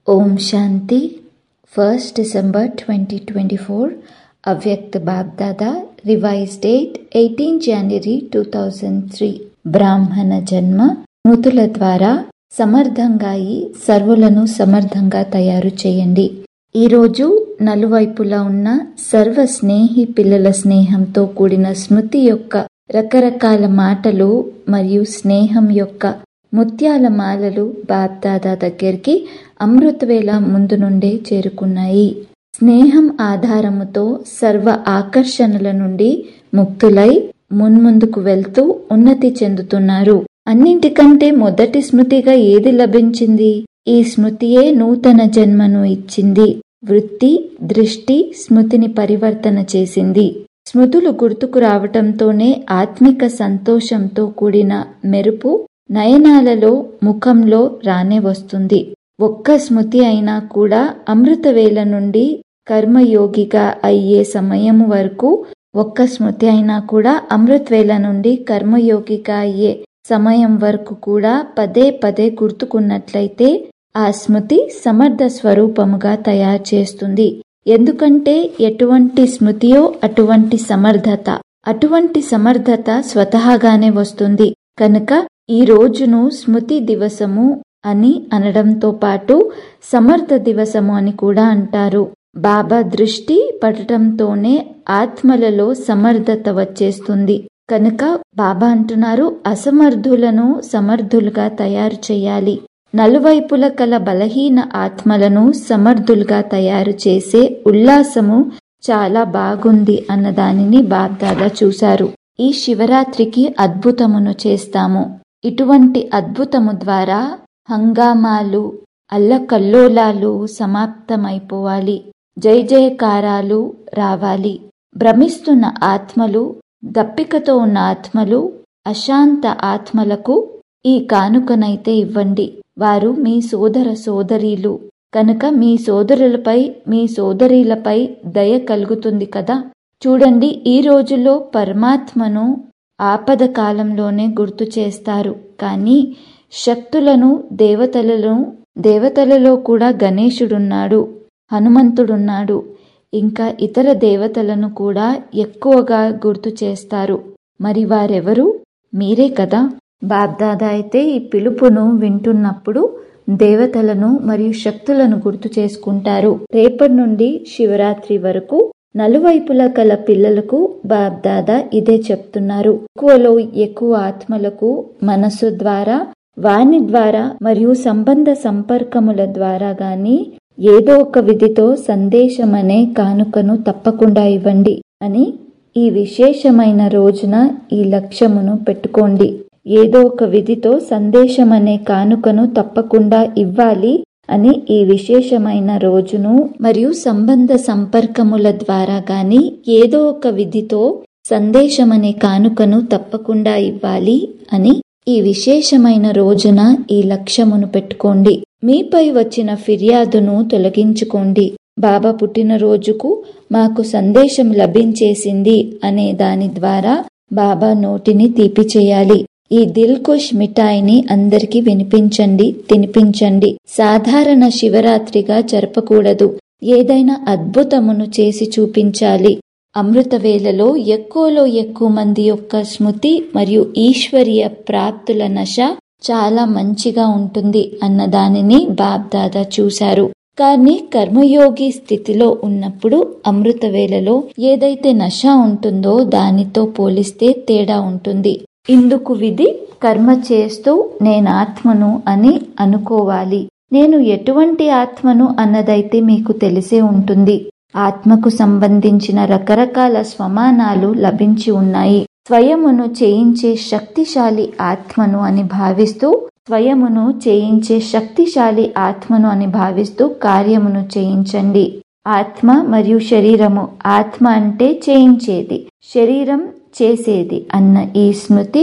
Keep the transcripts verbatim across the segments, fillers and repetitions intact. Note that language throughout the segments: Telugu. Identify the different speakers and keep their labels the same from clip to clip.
Speaker 1: ఓం శాంతి. First December twenty twenty four Avyakt BapDada. Revise date eighteen January two thousand three. బ్రాహ్మణ జన్మ. స్మృతుల ద్వారా సమర్థంగా అయి సర్వులను సమర్థంగా తయారు చేయండి. ఈరోజు నలువైపులా ఉన్న సర్వ స్నేహి పిల్లల స్నేహంతో కూడిన స్మృతి యొక్క రకరకాల మాటలు మరియు స్నేహం యొక్క ముత్యాల మాలలు బాబ్దాదా దగ్గరికి అమృతవేళ ముందు నుండే చేరుకున్నాయి. స్నేహం ఆధారముతో సర్వ ఆకర్షణల నుండి ముక్తులై మున్ముందుకు వెళ్తూ ఉన్నతి చెందుతున్నారు. అన్నింటికంటే మొదటి స్మృతిగా ఏది లభించింది? ఈ స్మృతియే నూతన జన్మను ఇచ్చింది. వృత్తి, దృష్టి స్మృతిని పరివర్తన చేసింది. స్మృతులు గుర్తుకు రావటంతోనే ఆత్మిక సంతోషంతో కూడిన మెరుపు నయనాలలో ముఖంలో రానే వస్తుంది. ఒక్క స్మృతి అయినా కూడా అమృతవేళ నుండి కర్మయోగిగా అయ్యే సమయం వరకు ఒక్క స్మృతి అయినా కూడా అమృతవేళ నుండి కర్మయోగిగా అయ్యే సమయం వరకు కూడా పదే పదే గుర్తుకున్నట్లయితే ఆ స్మృతి సమర్థ స్వరూపముగా తయారు చేస్తుంది. ఎందుకంటే ఎటువంటి స్మృతియో అటువంటి సమర్థత, అటువంటి సమర్థత స్వతహాగానే వస్తుంది. కనుక ఈ రోజును స్మృతి దివసము అని అనడంతో పాటు సమర్థ దివసము అని కూడా అంటారు. బాబా దృష్టి పడటంతోనే ఆత్మలలో సమర్థత వచ్చేస్తుంది. కనుక బాబా అంటున్నారు, అసమర్థులను సమర్థులుగా తయారు చేయాలి. నలువైపుల కల బలహీన ఆత్మలను సమర్థులుగా తయారు చేసే ఉల్లాసము చాలా బాగుంది అన్న దానిని బాబ్దాదా చూశారు. ఈ శివరాత్రికి అద్భుతమును చేస్తాము. ఇటువంటి అద్భుతము ద్వారా హంగామాలు, అల్లకల్లోలాలు సమాప్తమైపోవాలి. జయ జయకారాలు రావాలి. భ్రమిస్తున్న ఆత్మలు, దప్పికతో ఉన్న ఆత్మలు, అశాంత ఆత్మలకు ఈ కానుకనైతే ఇవ్వండి. వారు మీ సోదర సోదరీలు కనుక మీ సోదరులపై, మీ సోదరీలపై దయ కలుగుతుంది కదా. చూడండి, ఈ రోజుల్లో పరమాత్మను ఆపద కాలంలోనే గుర్తు చేస్తారు. కానీ శక్తులను, దేవతలను, దేవతలలో కూడా గణేశుడున్నాడు, హనుమంతుడున్నాడు, ఇంకా ఇతర దేవతలను కూడా ఎక్కువగా గుర్తు చేస్తారు. మరి వారెవరు? మీరే కదా. బాబ్దాదా అయితే ఈ పిలుపును వింటున్నప్పుడు దేవతలను మరియు శక్తులను గుర్తు చేసుకుంటారు. రేపటి నుండి శివరాత్రి వరకు నలువైపుల కల పిల్లలకు బాబ్దాదా ఇదే చెప్తున్నారు. ఎక్కువలో ఎక్కువ ఆత్మలకు మనసు ద్వారా, వాణి ద్వారా మరియు సంబంధ సంపర్కముల ద్వారా గాని ఏదో ఒక విధితో సందేశమనే కానుకను తప్పకుండా ఇవ్వండి అని ఈ విశేషమైన రోజున ఈ లక్ష్యమును పెట్టుకోండి. ఏదో ఒక విధితో సందేశమనే కానుకను తప్పకుండా ఇవ్వాలి అని ఈ విశేషమైన రోజును మరియు సంబంధ సంపర్కముల ద్వారా గాని ఏదో ఒక విధితో సందేశమనే కానుకను తప్పకుండా ఇవ్వాలి అని ఈ విశేషమైన రోజున ఈ లక్ష్యమును పెట్టుకోండి. మీపై వచ్చిన ఫిర్యాదును తొలగించుకోండి. బాబా పుట్టినరోజుకు మాకు సందేశం లభించేసింది అనే దాని ద్వారా బాబా నోటిని తీపి చేయాలి. ఈ దిల్ ఖుష్ మిఠాయిని అందరికీ వినిపించండి, తినిపించండి. సాధారణ శివరాత్రిగా జరపకూడదు. ఏదైనా అద్భుతమును చేసి చూపించాలి. అమృత వేళలో ఎక్కువలో ఎక్కువ మంది యొక్క స్మృతి మరియు ఈశ్వరీయ ప్రాప్తుల నశ చాలా మంచిగా ఉంటుంది అన్న దానిని బాబ్దాదా చూశారు. కానీ కర్మయోగి స్థితిలో ఉన్నప్పుడు అమృత వేళలో ఏదైతే నశ ఉంటుందో దానితో పోలిస్తే తేడా ఉంటుంది. ఇందుకు విధి కర్మ చేస్తూ నేను ఆత్మను అని అనుకోవాలి. నేను ఎటువంటి ఆత్మను అన్నదైతే మీకు తెలిసే ఉంటుంది. ఆత్మకు సంబంధించిన రకరకాల స్వమానాలు లభించి ఉన్నాయి. స్వయమును చేయించే శక్తిశాలి ఆత్మను అని భావిస్తూ స్వయమును చేయించే శక్తిశాలి ఆత్మను అని భావిస్తూ కార్యమును చేయించండి. ఆత్మ మరియు శరీరము, ఆత్మ అంటే చేయించేది, శరీరం చేసేది అన్న ఈ స్మృతి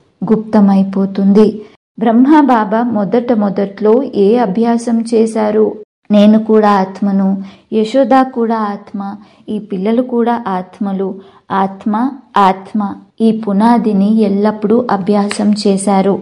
Speaker 1: గుప్తమైపోతుంది. బ్రహ్మబాబా మొదట మొదట్లో ఏ అభ్యాసం చేశారు? నేను కూడా ఆత్మను, యశోద కూడా ఆత్మ, ఈ పిల్లలు కూడా ఆత్మలు, ఆత్మ ఆత్మ ఈ పునాదిని ఎల్లప్పుడూ అభ్యాసం చేశారు.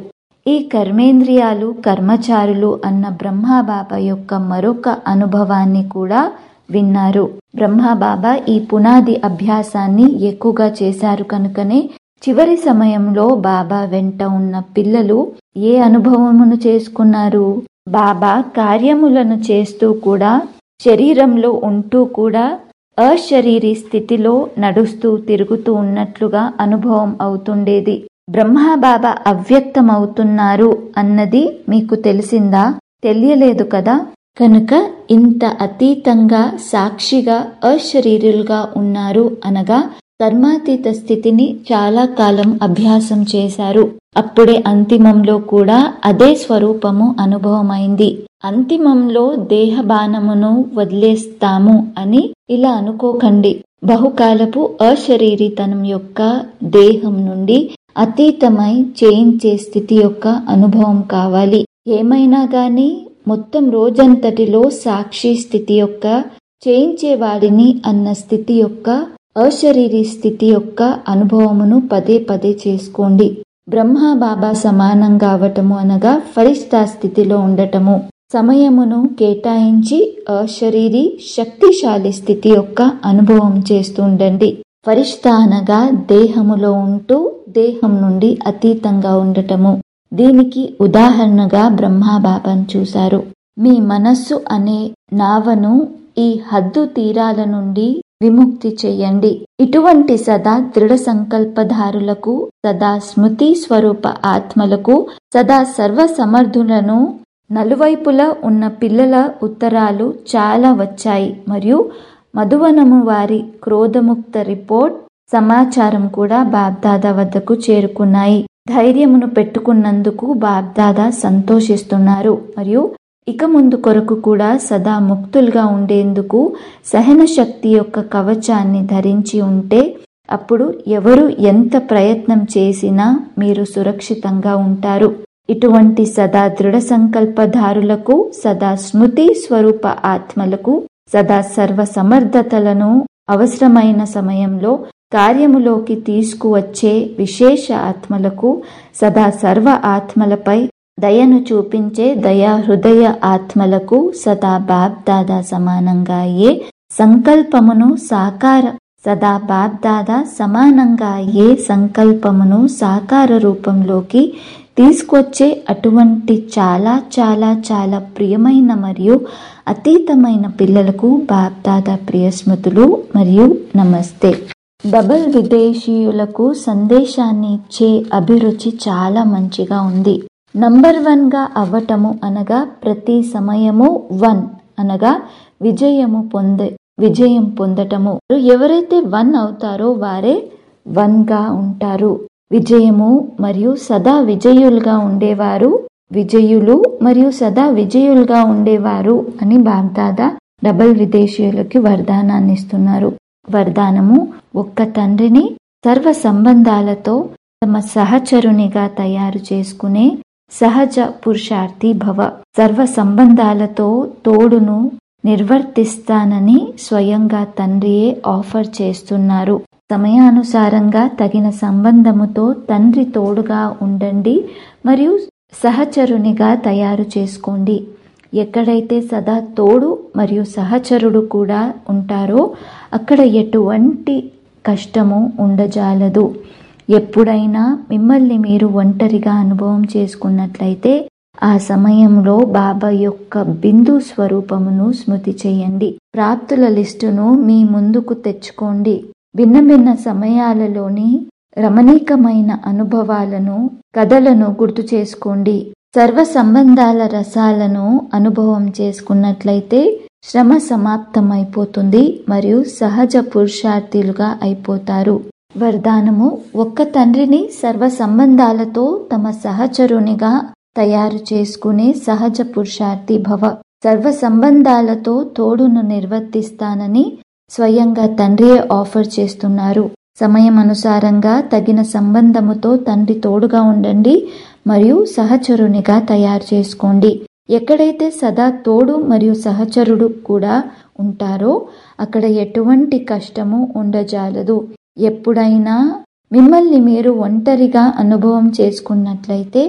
Speaker 1: ఈ కర్మేంద్రియాలు కర్మచారులు అన్న బ్రహ్మబాబా యొక్క మరొక అనుభవాన్ని కూడా విన్నారు. బ్రహ్మబాబా ఈ పునాది అభ్యాసాన్ని ఎక్కువగా చేశారు కనుకనే చివరి సమయంలో బాబా వెంట ఉన్న పిల్లలు ఏ అనుభవమును చేసుకున్నారు? బాబా కార్యములను చేస్తూ కూడా, శరీరంలో ఉంటూ కూడా అశరీరీ స్థితిలో నడుస్తూ తిరుగుతూ ఉన్నట్లుగా అనుభవం అవుతుండేది. బ్రహ్మబాబా అవ్యక్తమవుతున్నారు అన్నది మీకు తెలిసిందా? తెలియలేదు కదా. కనుక ఇంత అతీతంగా సాక్షిగా అశరీరులుగా ఉన్నారు అనగా కర్మాతీత స్థితిని చాలా కాలం అభ్యాసం చేశారు. అప్పుడే అంతిమంలో కూడా అదే స్వరూపము అనుభవమైంది. అంతిమంలో దేహబాణమును వదిలేస్తాము అని ఇలా అనుకోకండి. బహుకాలపు అశరీరితనం యొక్క దేహం నుండి అతీతమై చేయించే స్థితి యొక్క అనుభవం కావాలి. ఏమైనా గాని మొత్తం రోజంతటిలో సాక్షి స్థితి యొక్క చేయించేవాడిని అన్న స్థితి యొక్క అశరీరీ స్థితి యొక్క అనుభవమును పదే పదే చేసుకోండి. బ్రహ్మ బాబా సమానం కావటము అనగా ఫరిష్తా స్థితిలో ఉండటము. సమయమును కేటాయించి అశరీరీ శక్తిశాలి స్థితి యొక్క అనుభవం చేస్తుండండి. ఫరిష్తా అనగా దేహములో ఉంటూ దేహం నుండి అతీతంగా ఉండటము. దీనికి ఉదాహరణగా బ్రహ్మబాబాను చూశారు. మీ మనస్సు అనే నావను ఈ హద్దు తీరాల నుండి విముక్తి చెయ్యండి. ఇటువంటి సదా దృఢ సంకల్పధారులకు, సదా స్మృతి స్వరూప ఆత్మలకు, సదా సర్వ సమర్థులను నలువైపులా ఉన్న పిల్లల ఉత్తరాలు చాలా వచ్చాయి. మరియు మధువనము వారి క్రోధముక్త రిపోర్ట్ సమాచారం కూడా బాబ్దాదా వద్దకు చేరుకున్నాయి. ధైర్యమును పెట్టుకున్నందుకు బాబ్దాదా సంతోషిస్తున్నారు. మరియు ఇక ముందు కొరకు కూడా సదా ముక్తులుగా ఉండేందుకు సహన శక్తి యొక్క కవచాన్ని ధరించి ఉంటే అప్పుడు ఎవరు ఎంత ప్రయత్నం చేసినా మీరు సురక్షితంగా ఉంటారు. ఇటువంటి సదా దృఢ సంకల్పధారులకు, సదా స్మృతి స్వరూప ఆత్మలకు, సదా సర్వ సమర్థతలను అవసరమైన సమయంలో కార్యములోకి తీసుకువచ్చే విశేష ఆత్మలకు, సదా సర్వ ఆత్మలపై దయను చూపించే దయా హృదయ ఆత్మలకు, సదా బాబ్ దాదా సమానంగా అయ్యే సంకల్పమును సాకార సదా బాబ్ దాదా సమానంగా అయ్యే సంకల్పమును సాకార రూపంలోకి తీసుకొచ్చే అటువంటి చాలా చాలా చాలా ప్రియమైన మరియు అతీతమైన పిల్లలకు బాబ్ దాదా ప్రియ స్మృతులు మరియు నమస్తే. డబల్ విదేశీయులకు సందేశాన్ని ఇచ్చే అభిరుచి చాలా మంచిగా ఉంది. నంబర్ వన్ గా అవ్వటము అనగా ప్రతి సమయము వన్ అనగా విజయము పొందే విజయం పొందటము. ఎవరైతే వన్ అవుతారో వారే వన్ గా ఉంటారు. విజయము మరియు సదా విజయులుగా ఉండేవారు విజయులు మరియు సదా విజయులుగా ఉండేవారు అని బాబ్దాదా డబల్ విదేశీయులకి వరదానాన్ని ఇస్తున్నారు. వరదానము: ఒక్క తండ్రిని సర్వ సంబంధాలతో తమ సహచరునిగా తయారు చేసుకునే సహజ పురుషార్థి భవ. సర్వ సంబంధాలతో తోడును నిర్వర్తిస్తానని స్వయంగా తండ్రియే ఆఫర్ చేస్తున్నారు. సమయానుసారంగా తగిన సంబంధముతో తండ్రి తోడుగా ఉండండి మరియు సహచరునిగా తయారు చేసుకోండి. ఎక్కడైతే సదా తోడు మరియు సహచరుడు కూడా ఉంటారో అక్కడ ఎటువంటి కష్టము ఉండజాలదు. ఎప్పుడైనా మిమ్మల్ని మీరు ఒంటరిగా అనుభవం చేసుకున్నట్లయితే ఆ సమయంలో బాబా యొక్క బిందు స్వరూపమును స్మృతి చేయండి. ప్రాప్తుల లిస్టును మీ ముందుకు తెచ్చుకోండి. భిన్న భిన్న సమయాలలోని రమణీకమైన అనుభవాలను, కథలను గుర్తు చేసుకోండి. సర్వ సంబంధాల రసాలను అనుభవం చేసుకున్నట్లయితే శ్రమ సమాప్తమైపోతుంది మరియు సహజ పురుషార్థులుగా అయిపోతారు. వరదానము: ఒక్క తండ్రిని సర్వ సంబంధాలతో తమ సహచరునిగా తయారు చేసుకునే సహజ పురుషార్థి భవ. సర్వ సంబంధాలతో తోడును నిర్వర్తిస్తానని స్వయంగా తండ్రియే ఆఫర్ చేస్తున్నారు. సమయం అనుసారంగా తగిన సంబంధముతో తండ్రి తోడుగా ఉండండి మరియు సహచరునిగా తయారు చేసుకోండి. ఎక్కడైతే సదా తోడు మరియు సహచరుడు కూడా ఉంటారో అక్కడ ఎటువంటి కష్టము ఉండజాలదు. ఎప్పుడైనా మిమ్మల్ని మీరు ఒంటరిగా అనుభవం చేసుకున్నట్లయితే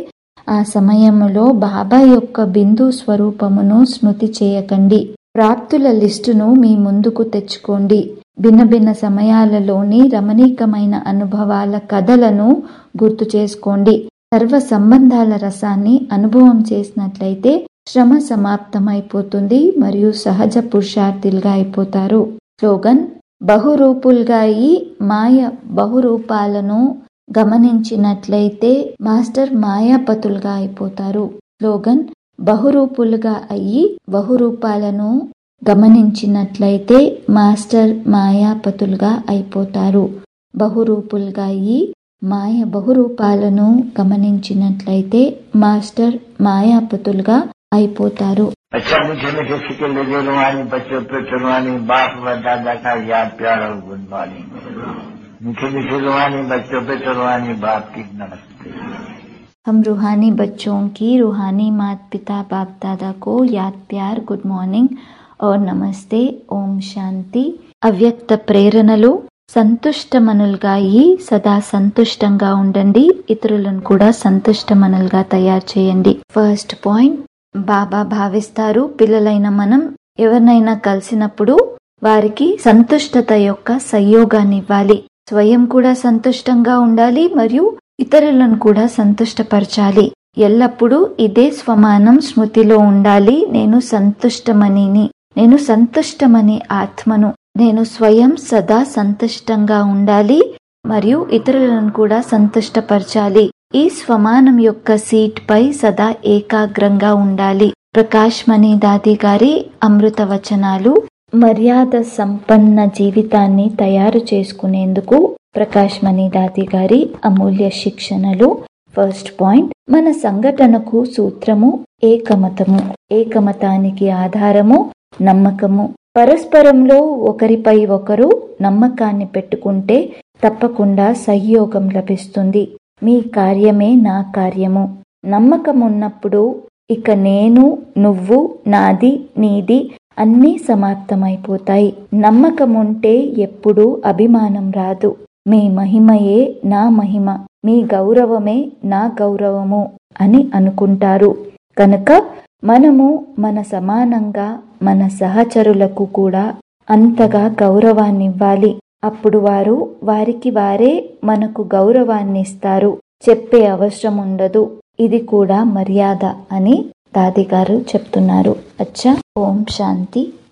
Speaker 1: ఆ సమయములో బాబా యొక్క బిందు స్వరూపమును స్మృతి చేయకండి. ప్రాప్తుల లిస్టును మీ ముందుకు తెచ్చుకోండి. భిన్న భిన్న సమయాలలోని రమణీకమైన అనుభవాల కథలను గుర్తు చేసుకోండి. సర్వ సంబంధాల రసాన్ని అనుభవం చేసినట్లయితే శ్రమ సమాప్తమైపోతుంది మరియు సహజ పురుషార్థులుగా అయిపోతారు. స్లోగన్: బహురూపులుగా ఈ మాయ బహురూపాలను గమనించినట్లయితే మాస్టర్ మాయాపతులుగా అయిపోతారు. స్లోగన్: బహురూపులుగా అయ్యి బహురూపాలను గమనించినట్లయితే మాస్టర్ మాయాపతులుగా అయిపోతారు. బహురూపులుగా అయ్యి మాయ బహురూపాలను గమనించినట్లయితే మాస్టర్ మాయాపతులుగా అయిపోతారు.
Speaker 2: अच्छा मीठे मीठे सिक्के लगे रुहानी बच्चों पे चुनवानी बाप व दादा का याद प्यार और गुणवानी मीठे मीठे रुहानी बच्चों पे चुनवानी बाप की नमस्ते।
Speaker 1: हम रूहानी बच्चों की रूहानी माता पिता बाप दादा को याद प्यार गुड मॉर्निंग और नमस्ते. ఓం శాంతి. అవ్యక్త ప్రేరణలు సంతుష్టమనులుగా అయ్యి సదా సంతుష్టంగా ఉండండి. ఇతరులను కూడా సంతుష్టమనులుగా తయారు చేయండి. ఫస్ట్ పాయింట్, బాబా భావిస్తారు పిల్లలైన మనం ఎవరినైనా కలిసినప్పుడు వారికి సంతుష్టత యొక్క సంయోగాన్ని ఇవ్వాలి. స్వయం కూడా సంతుష్టంగా ఉండాలి మరియు ఇతరులను కూడా సంతుష్టపరచాలి. ఎల్లప్పుడూ ఇదే స్వమానం స్మృతిలో ఉండాలి. నేను సంతుష్టమని నేను సంతుష్టమని ఆత్మను. నేను స్వయం సదా సంతుష్టంగా ఉండాలి మరియు ఇతరులను కూడా సంతుష్టపరచాలి. ఈ స్వమానం యొక్క సీట్ పై సదా ఏకాగ్రంగా ఉండాలి. ప్రకాష్ మణి దాది గారి అమృత వచనాలు. మర్యాద సంపన్న జీవితాన్ని తయారు చేసుకునేందుకు ప్రకాష్ మణి దాది గారి అమూల్య శిక్షణలు. ఫస్ట్ పాయింట్, మన సంఘటనకు సూత్రము ఏకమతము. ఏకమతానికి ఆధారము నమ్మకము. పరస్పరంలో ఒకరిపై ఒకరు నమ్మకాన్ని పెట్టుకుంటే తప్పకుండా సహయోగం లభిస్తుంది. మీ కార్యమే నా కార్యము. నమ్మకం ఉన్నప్పుడు ఇక నేను, నువ్వు, నాది, నీది అన్నీ సమాప్తమైపోతాయి. నమ్మకం ఉంటే ఎప్పుడూ అభిమానం రాదు. మీ మహిమయే నా మహిమ, మీ గౌరవమే నా గౌరవము అని అనుకుంటారు. కనుక మనము మన సమానంగా మన సహచరులకు కూడా అంతగా గౌరవాన్నివ్వాలి. అప్పుడు వారు వారికి వారే మనకు గౌరవాన్ని ఇస్తారు. చెప్పే అవసరం ఉండదు. ఇది కూడా మర్యాద అని దాది గారు చెప్తున్నారు. అచ్చా. ఓం శాంతి.